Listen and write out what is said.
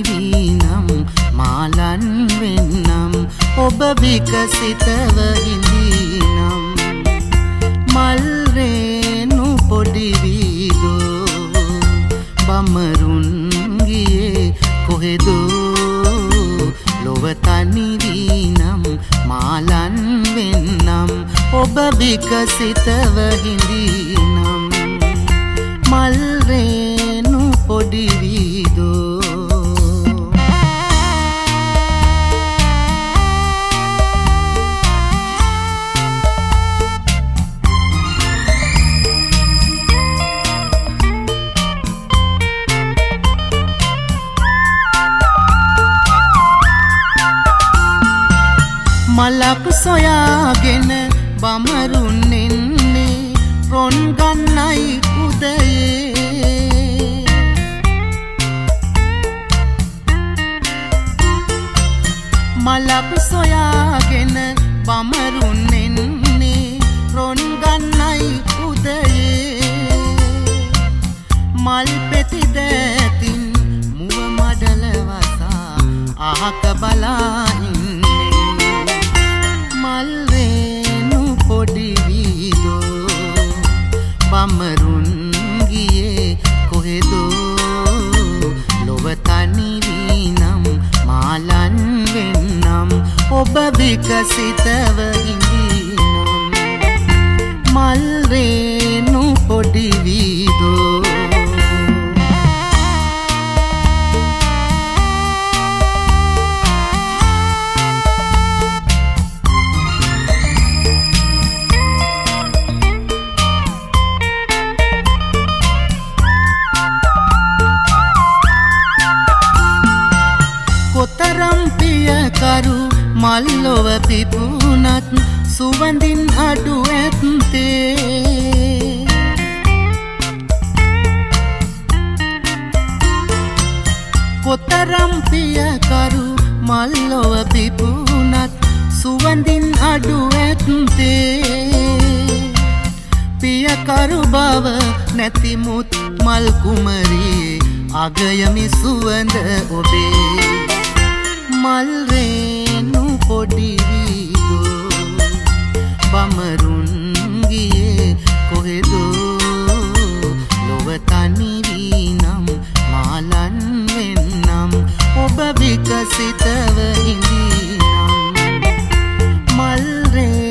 තනිවීනම් මාලන් වෙන්නම් ඔබ විකසිතව හිඳීනම් මල් රේණු පොඩි වීදෝ බමරුන් ගියේ කොහෙදෝ ලොව තනිවීනම් මාලන් වෙන්නම් ඔබ විකසිතව හිඳීනම් මල් රේණු පොඩි වීදෝ මලක් සොයාගෙන බමරුන් එන්නේ රොන් ගන්නයි උදයේ මලක් සොයාගෙන බමරුන් එන්නේ රොන් ගන්නයි උදයේ මල් පෙති දැතින් මුව මඩල වසා අහක බලා මල් රේණු පොඩි වීදෝ බමරුන් ගියේ කොහෙදෝ ලොව තනිවීනම් මාලන් වෙන්නම් ඔබ විකසිතව හිඳීනම් මල් රේණු පොඩි වීදෝ කරු මල්ලොව පිපුනත් සුවඳින් අඩු ඇත්තේ කොතරම් පියකරු මල්ලොව පිපුනත් සුවඳින් අඩු ඇත්තේ පියකරු බව නැතිමුත් මල් කුමරියේ අගයමි සුවඳ ඔබේ මල් රේණු පොඩි වීදෝ බමරුන් ගියේ කොහෙදෝ ලොව තනිවීනම් මාලන් වෙන්නම් ඔබ විකසිතව හිඳීනම් මල් රේණු